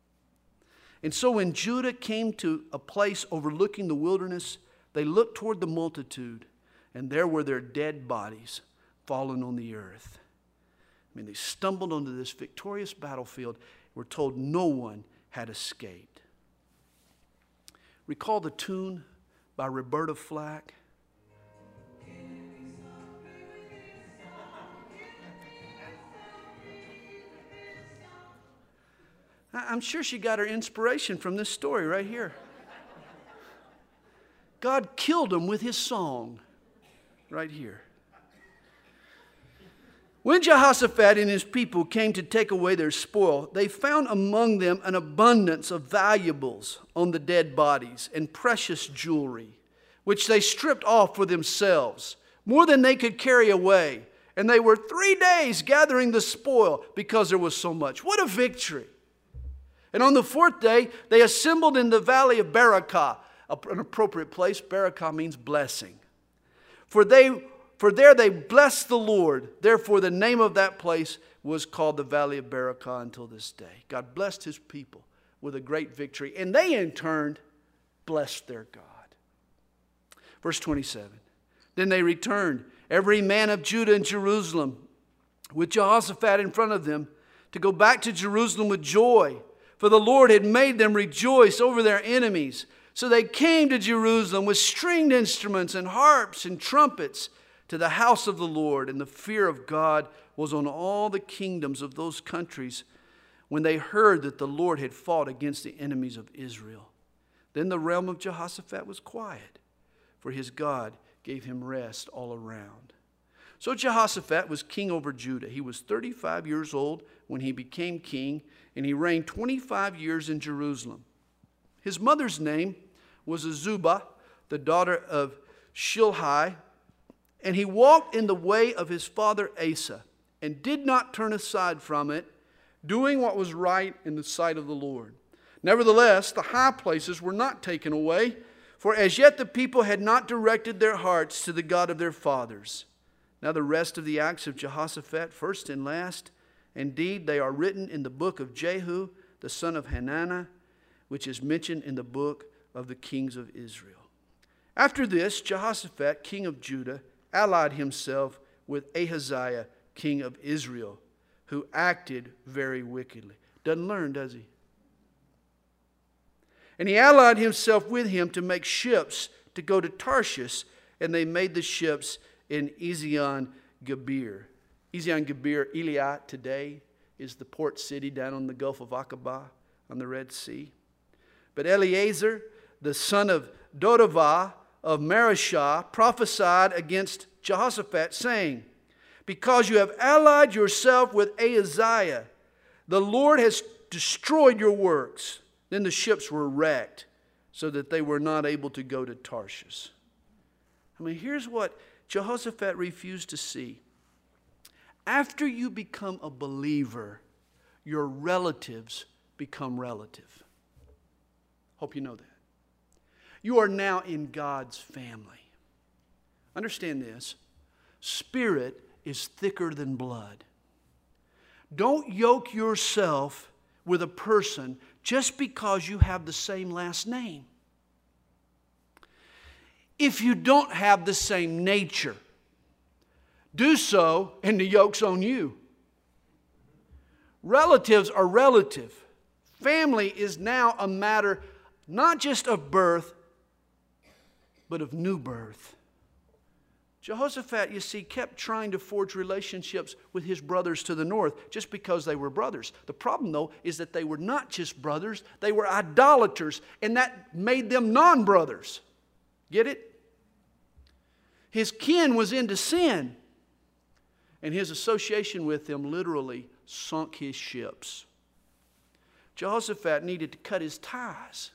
And so when Judah came to a place overlooking the wilderness, they looked toward the multitude, and there were their dead bodies fallen on the earth. I mean, they stumbled onto this victorious battlefield. We're told no one had escaped. Recall the tune by Roberta Flack. I'm sure she got her inspiration from this story right here. God killed him with his song right here. When Jehoshaphat and his people came to take away their spoil, they found among them an abundance of valuables on the dead bodies and precious jewelry, which they stripped off for themselves, more than they could carry away. And they were 3 days gathering the spoil because there was so much. What a victory! And on the 4th day, they assembled in the valley of Berakah, an appropriate place. Berakah means blessing. For there they blessed the Lord. Therefore, the name of that place was called the Valley of Berakah until this day. God blessed his people with a great victory. And they, in turn, blessed their God. Verse 27. Then they returned, every man of Judah and Jerusalem, with Jehoshaphat in front of them, to go back to Jerusalem with joy. For the Lord had made them rejoice over their enemies. So they came to Jerusalem with stringed instruments and harps and trumpets to the house of the Lord. And the fear of God was on all the kingdoms of those countries when they heard that the Lord had fought against the enemies of Israel. Then the realm of Jehoshaphat was quiet, for his God gave him rest all around. So Jehoshaphat was king over Judah. He was 35 years old when he became king, and he reigned 25 years in Jerusalem. His mother's name was Azubah, the daughter of Shilhi, and he walked in the way of his father Asa, and did not turn aside from it, doing what was right in the sight of the Lord. Nevertheless, the high places were not taken away, for as yet the people had not directed their hearts to the God of their fathers. Now the rest of the acts of Jehoshaphat, first and last, indeed they are written in the book of Jehu, the son of Hananiah, which is mentioned in the book of the kings of Israel. After this, Jehoshaphat, king of Judah, allied himself with Ahaziah, king of Israel, who acted very wickedly. Doesn't learn, does he? And he allied himself with him to make ships to go to Tarshish, and they made the ships in Ezion-Geber. Ezion-Geber, Eilat today, is the port city down on the Gulf of Aqaba on the Red Sea. But Eleazar, the son of Dodavah of Marashah, prophesied against Jehoshaphat, saying, because you have allied yourself with Ahaziah, the Lord has destroyed your works. Then the ships were wrecked so that they were not able to go to Tarshish. I mean, here's what Jehoshaphat refused to see. After you become a believer, your relatives become relative. Hope you know that. You are now in God's family. Understand this. Spirit is thicker than blood. Don't yoke yourself with a person just because you have the same last name. If you don't have the same nature, do so and the yoke's on you. Relatives are relative. Family is now a matter not just of birth, but of new birth. Jehoshaphat, you see, kept trying to forge relationships with his brothers to the north just because they were brothers. The problem, though, is that they were not just brothers, they were idolaters, and that made them non-brothers. Get it? His kin was into sin, and his association with them literally sunk his ships. Jehoshaphat needed to cut his ties.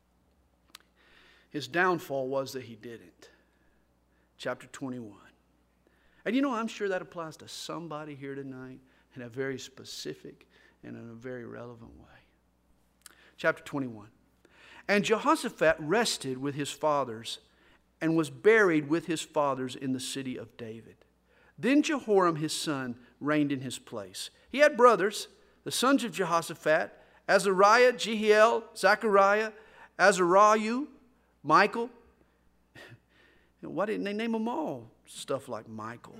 His downfall was that he didn't. Chapter 21. And you know, I'm sure that applies to somebody here tonight in a very specific and in a very relevant way. Chapter 21. And Jehoshaphat rested with his fathers and was buried with his fathers in the city of David. Then Jehoram his son reigned in his place. He had brothers, the sons of Jehoshaphat, Azariah, Jehiel, Zechariah, Azariah, Michael. Why didn't they name them all stuff like Michael?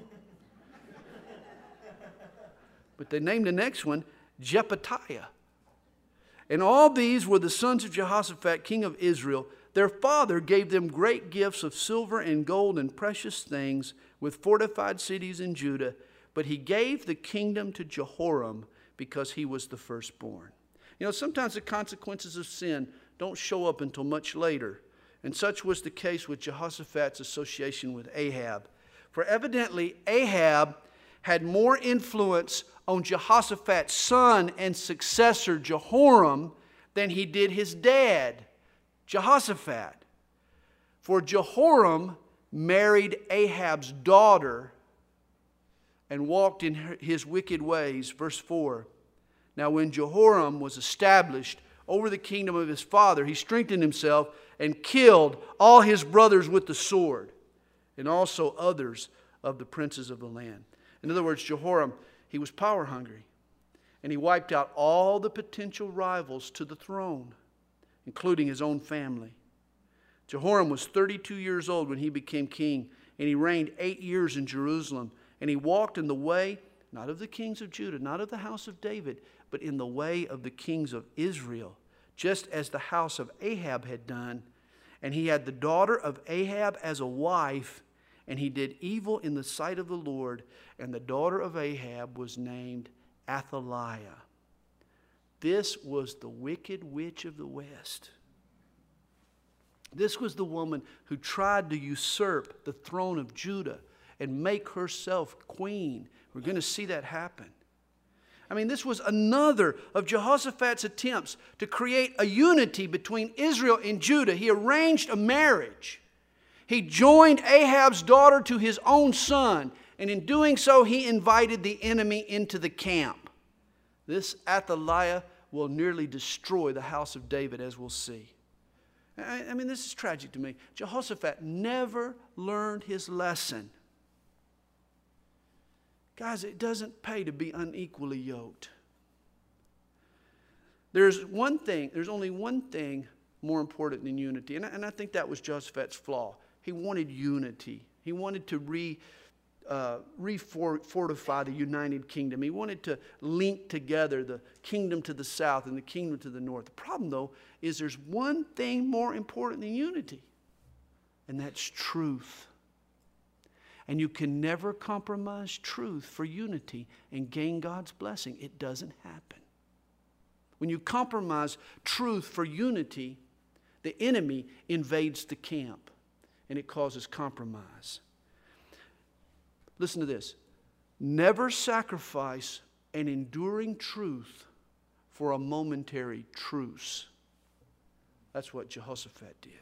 But they named the next one Jephthah. And all these were the sons of Jehoshaphat, king of Israel. Their father gave them great gifts of silver and gold and precious things with fortified cities in Judah. But he gave the kingdom to Jehoram because he was the firstborn. You know, sometimes the consequences of sin don't show up until much later. And such was the case with Jehoshaphat's association with Ahab. For evidently, Ahab had more influence on Jehoshaphat's son and successor, Jehoram, than he did his dad, Jehoshaphat. For Jehoram married Ahab's daughter and walked in his wicked ways. Verse 4. Now when Jehoram was established over the kingdom of his father, he strengthened himself and killed all his brothers with the sword, and also others of the princes of the land. In other words, Jehoram, he was power hungry, and he wiped out all the potential rivals to the throne, including his own family. Jehoram was 32 years old when he became king, and he reigned 8 years in Jerusalem. And he walked in the way, not of the kings of Judah, not of the house of David, but in the way of the kings of Israel, just as the house of Ahab had done. And he had the daughter of Ahab as a wife, and he did evil in the sight of the Lord. And the daughter of Ahab was named Athaliah. This was the wicked witch of the West. This was the woman who tried to usurp the throne of Judah and make herself queen. We're going to see that happen. I mean, this was another of Jehoshaphat's attempts to create a unity between Israel and Judah. He arranged a marriage. He joined Ahab's daughter to his own son, and in doing so, he invited the enemy into the camp. This Athaliah will nearly destroy the house of David, as we'll see. I mean, this is tragic to me. Jehoshaphat never learned his lesson. Guys, it doesn't pay to be unequally yoked. There's only one thing more important than unity. And I think that was Jehoshaphat's flaw. He wanted unity. He wanted to refortify the united kingdom. He wanted to link together the kingdom to the south and the kingdom to the north. The problem, though, is there's one thing more important than unity, and that's truth. And you can never compromise truth for unity and gain God's blessing. It doesn't happen. When you compromise truth for unity, the enemy invades the camp, and it causes compromise. Listen to this. Never sacrifice an enduring truth for a momentary truce. That's what Jehoshaphat did.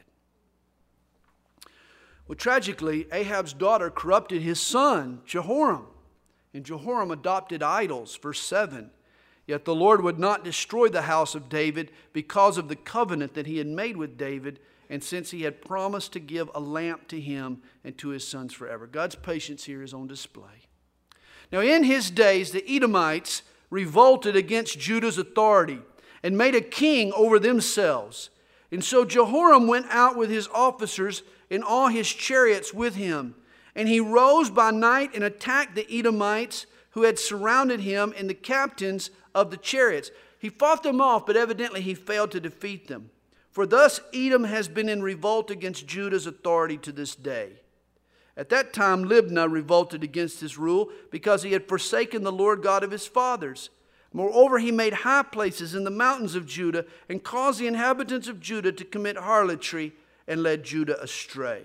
Well, tragically, Ahab's daughter corrupted his son, Jehoram. And Jehoram adopted idols. Verse 7. Yet the Lord would not destroy the house of David because of the covenant that he had made with David, and since he had promised to give a lamp to him and to his sons forever. God's patience here is on display. Now in his days, the Edomites revolted against Judah's authority and made a king over themselves. And so Jehoram went out with his officers and all his chariots with him. And he rose by night and attacked the Edomites who had surrounded him and the captains of the chariots. He fought them off, but evidently he failed to defeat them. For thus Edom has been in revolt against Judah's authority to this day. At that time Libnah revolted against his rule because he had forsaken the Lord God of his fathers. Moreover, he made high places in the mountains of Judah and caused the inhabitants of Judah to commit harlotry and led Judah astray.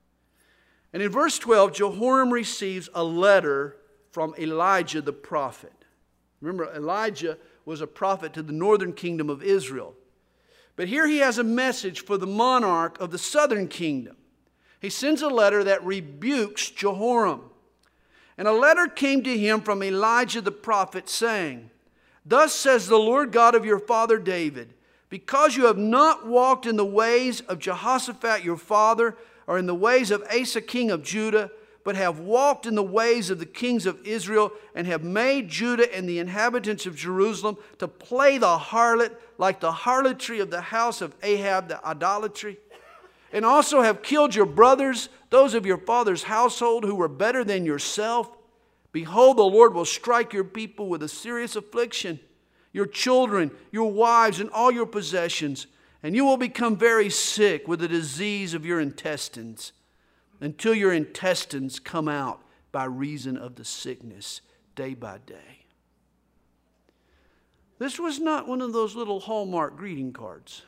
And in verse 12, Jehoram receives a letter from Elijah the prophet. Remember, Elijah was a prophet to the northern kingdom of Israel. But here he has a message for the monarch of the southern kingdom. He sends a letter that rebukes Jehoram. And a letter came to him from Elijah the prophet saying, Thus says the Lord God of your father David, because you have not walked in the ways of Jehoshaphat your father, or in the ways of Asa king of Judah, but have walked in the ways of the kings of Israel, and have made Judah and the inhabitants of Jerusalem to play the harlot, like the harlotry of the house of Ahab, the idolatry, and also have killed your brothers, those of your father's household who were better than yourself. Behold, the Lord will strike your people with a serious affliction, your children, your wives, and all your possessions, and you will become very sick with the disease of your intestines, until your intestines come out by reason of the sickness day by day. This was not one of those little Hallmark greeting cards.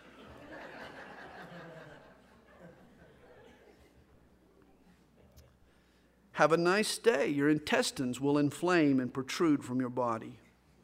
Have a nice day. Your intestines will inflame and protrude from your body.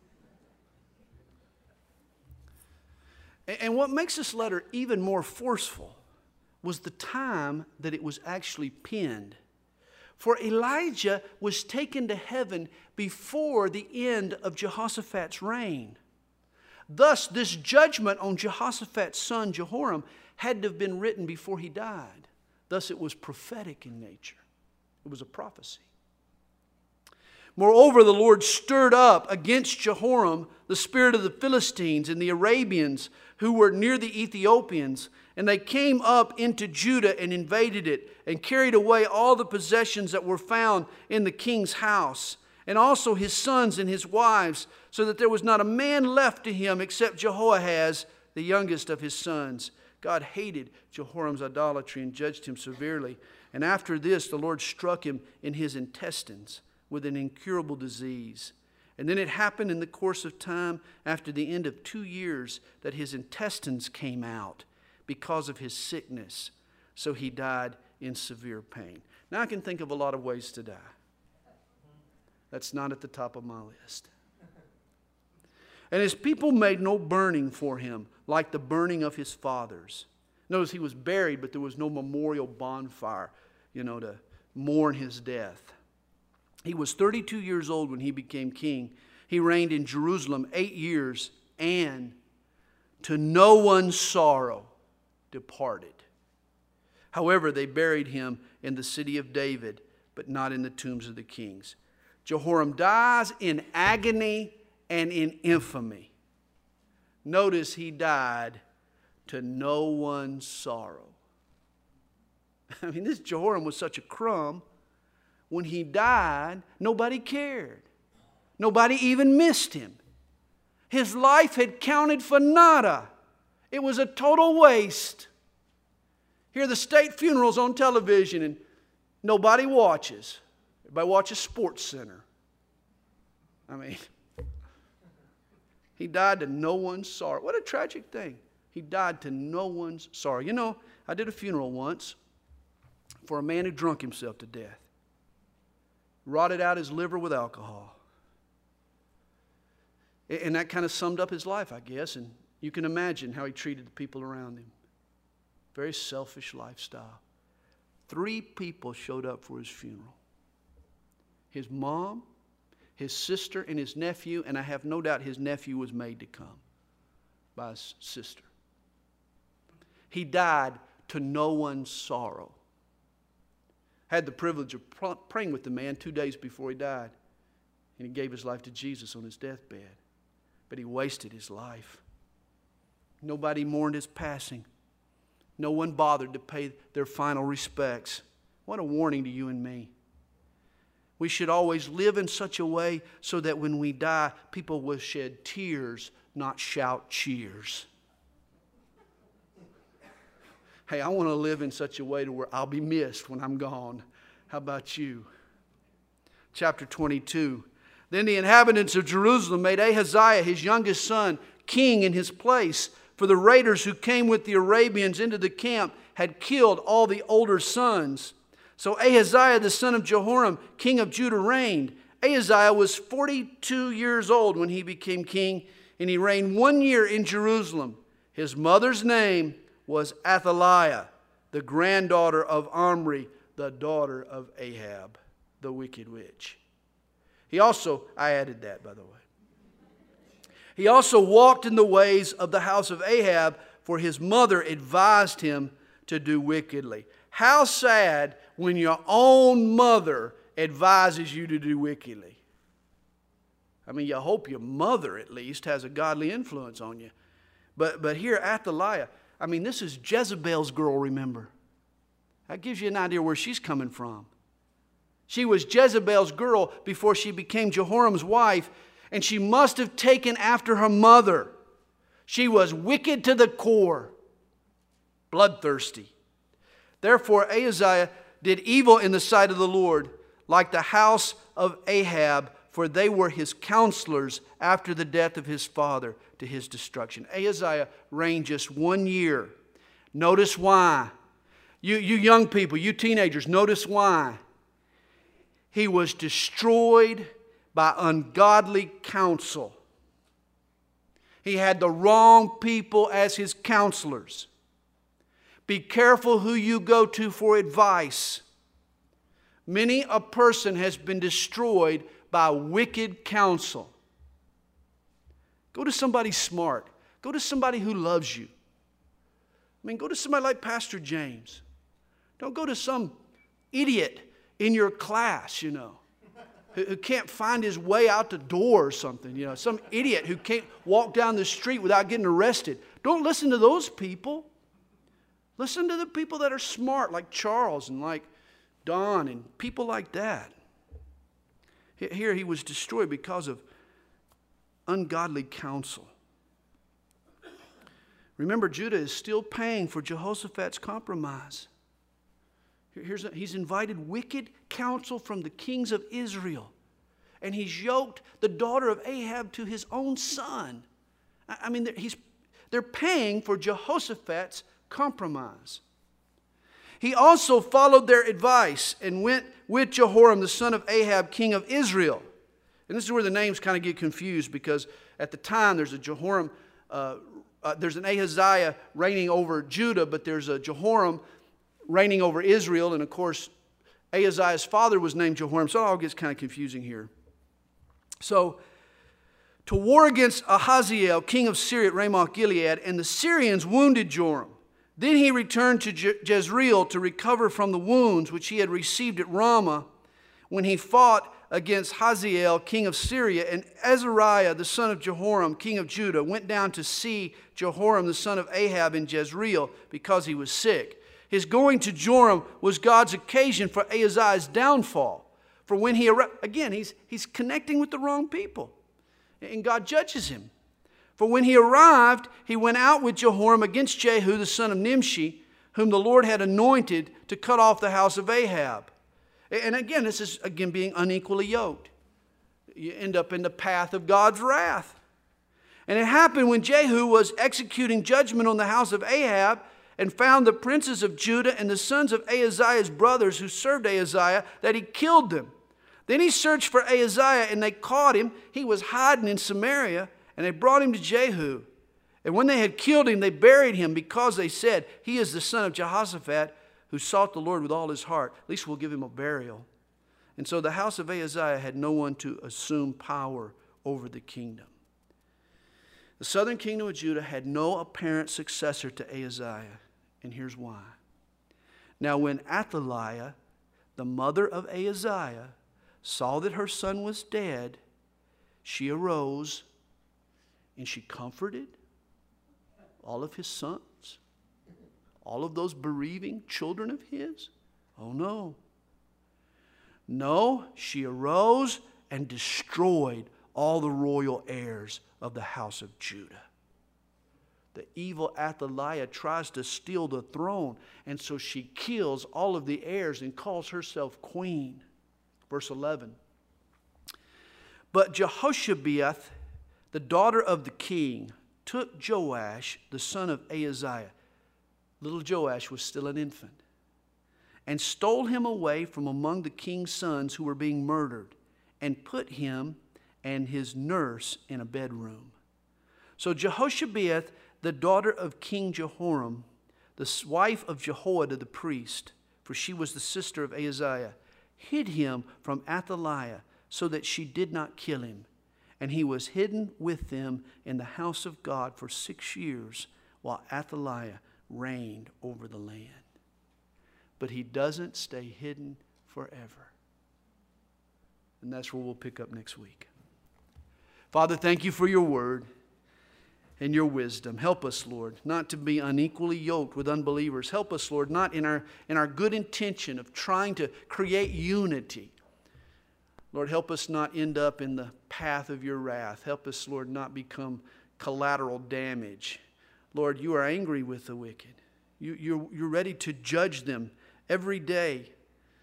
And what makes this letter even more forceful was the time that it was actually penned. For Elijah was taken to heaven before the end of Jehoshaphat's reign. Thus, this judgment on Jehoshaphat's son Jehoram had to have been written before he died. Thus, it was prophetic in nature. It was a prophecy. Moreover, the Lord stirred up against Jehoram the spirit of the Philistines and the Arabians who were near the Ethiopians, and they came up into Judah and invaded it and carried away all the possessions that were found in the king's house, and also his sons and his wives, so that there was not a man left to him except Jehoahaz, the youngest of his sons. God hated Jehoram's idolatry and judged him severely. And after this, the Lord struck him in his intestines with an incurable disease. And then it happened in the course of time, after the end of 2 years, that his intestines came out because of his sickness. So he died in severe pain. Now I can think of a lot of ways to die. That's not at the top of my list. And his people made no burning for him, like the burning of his fathers. Notice he was buried, but there was no memorial bonfire, to mourn his death. He was 32 years old when he became king. He reigned in Jerusalem 8 years, and to no one's sorrow departed. However, they buried him in the city of David, but not in the tombs of the kings. Jehoram dies in agony and in infamy. Notice he died to no one's sorrow. I mean, this Jehoram was such a crumb. When he died, nobody cared. Nobody even missed him. His life had counted for nada. It was a total waste. Here are the state funerals on television and nobody watches. Everybody watches Sports Center. I mean, he died to no one's sorrow. What a tragic thing. He died to no one's sorrow. I did a funeral once for a man who drunk himself to death. Rotted out his liver with alcohol. And that kind of summed up his life, I guess. And you can imagine how he treated the people around him. Very selfish lifestyle. 3 people showed up for his funeral. His mom, his sister, and his nephew. And I have no doubt his nephew was made to come by his sister. He died to no one's sorrow. Had the privilege of praying with the man 2 days before he died. And he gave his life to Jesus on his deathbed. But he wasted his life. Nobody mourned his passing. No one bothered to pay their final respects. What a warning to you and me. We should always live in such a way so that when we die, people will shed tears, not shout cheers. Hey, I want to live in such a way to where I'll be missed when I'm gone. How about you? Chapter 22. Then the inhabitants of Jerusalem made Ahaziah, his youngest son, king in his place. For the raiders who came with the Arabians into the camp had killed all the older sons. So Ahaziah, the son of Jehoram, king of Judah, reigned. Ahaziah was 42 years old when he became king, and he reigned 1 year in Jerusalem. His mother's name was Athaliah, the granddaughter of Omri, the daughter of Ahab, the wicked witch. I added that, by the way. He also walked in the ways of the house of Ahab, for his mother advised him to do wickedly. How sad when your own mother advises you to do wickedly. I mean, you hope your mother at least has a godly influence on you. But here, Athaliah, I mean, this is Jezebel's girl, remember. That gives you an idea where she's coming from. She was Jezebel's girl before she became Jehoram's wife, and she must have taken after her mother. She was wicked to the core, bloodthirsty. Therefore, Ahaziah did evil in the sight of the Lord, like the house of Ahab, for they were his counselors after the death of his father to his destruction. Ahaziah reigned just 1 year. Notice why. You young people, you teenagers, notice why. He was destroyed by ungodly counsel. He had the wrong people as his counselors. Be careful who you go to for advice. Many a person has been destroyed by wicked counsel. Go to somebody smart. Go to somebody who loves you. Go to somebody like Pastor James. Don't go to some idiot in your class, who can't find his way out the door or something. Some idiot who can't walk down the street without getting arrested. Don't listen to those people. Listen to the people that are smart, like Charles and like Don and people like that. Here he was destroyed because of ungodly counsel. Remember, Judah is still paying for Jehoshaphat's compromise. He's invited wicked counsel from the kings of Israel. And he's yoked the daughter of Ahab to his own son. They're paying for Jehoshaphat's compromise. He also followed their advice and went with Jehoram, the son of Ahab, king of Israel. And this is where the names kind of get confused, because at the time there's a Jehoram, there's an Ahaziah reigning over Judah, but there's a Jehoram reigning over Israel. And of course, Ahaziah's father was named Jehoram, so it all gets kind of confusing here. So, to war against Ahaziel, king of Syria at Ramoth Gilead, and the Syrians wounded Joram. Then he returned to Jezreel to recover from the wounds which he had received at Ramah when he fought against Hazael, king of Syria. And Azariah, the son of Jehoram, king of Judah, went down to see Jehoram, the son of Ahab, in Jezreel because he was sick. His going to Joram was God's occasion for Ahaziah's downfall. For when he arrived, again, he's connecting with the wrong people. And God judges him. For when he arrived, he went out with Jehoram against Jehu, the son of Nimshi, whom the Lord had anointed to cut off the house of Ahab. And again, this is being unequally yoked. You end up in the path of God's wrath. And it happened when Jehu was executing judgment on the house of Ahab and found the princes of Judah and the sons of Ahaziah's brothers who served Ahaziah, that he killed them. Then he searched for Ahaziah, and they caught him. He was hiding in Samaria. And they brought him to Jehu. And when they had killed him, they buried him, because they said, he is the son of Jehoshaphat, who sought the Lord with all his heart. At least we'll give him a burial. And so the house of Ahaziah had no one to assume power over the kingdom. The southern kingdom of Judah had no apparent successor to Ahaziah. And here's why. Now when Athaliah, the mother of Ahaziah, saw that her son was dead, she arose and she comforted all of his sons, all of those bereaving children of his. Oh no. No, she arose and destroyed all the royal heirs of the house of Judah. The evil Athaliah tries to steal the throne, and so she kills all of the heirs and calls herself queen. Verse 11. But Jehoshabeath, the daughter of the king, took Joash, the son of Ahaziah. Little Joash was still an infant. And stole him away from among the king's sons who were being murdered, and put him and his nurse in a bedroom. So Jehoshabeath, the daughter of King Jehoram, the wife of Jehoiada the priest, for she was the sister of Ahaziah, hid him from Athaliah, so that she did not kill him. And he was hidden with them in the house of God for 6 years, while Athaliah reigned over the land. But he doesn't stay hidden forever. And that's where we'll pick up next week. Father, thank you for your word and your wisdom. Help us, Lord, not to be unequally yoked with unbelievers. Help us, Lord, not in our good intention of trying to create unity. Lord, help us not end up in the path of your wrath. Help us, Lord, not become collateral damage. Lord, you are angry with the wicked. You're ready to judge them every day.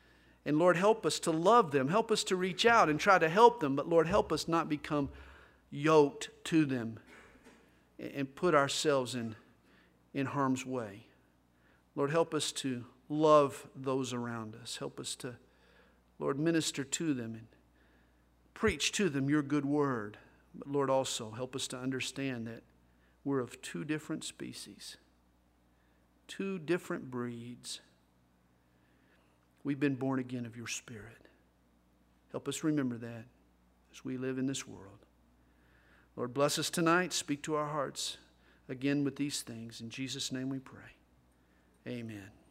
And Lord, help us to love them. Help us to reach out and try to help them. But Lord, help us not become yoked to them and put ourselves in harm's way. Lord, help us to love those around us. Help us to, Lord, minister to them and preach to them your good word. But Lord, also help us to understand that we're of two different species, two different breeds. We've been born again of your Spirit. Help us remember that as we live in this world. Lord, bless us tonight. Speak to our hearts again with these things. In Jesus' name we pray. Amen.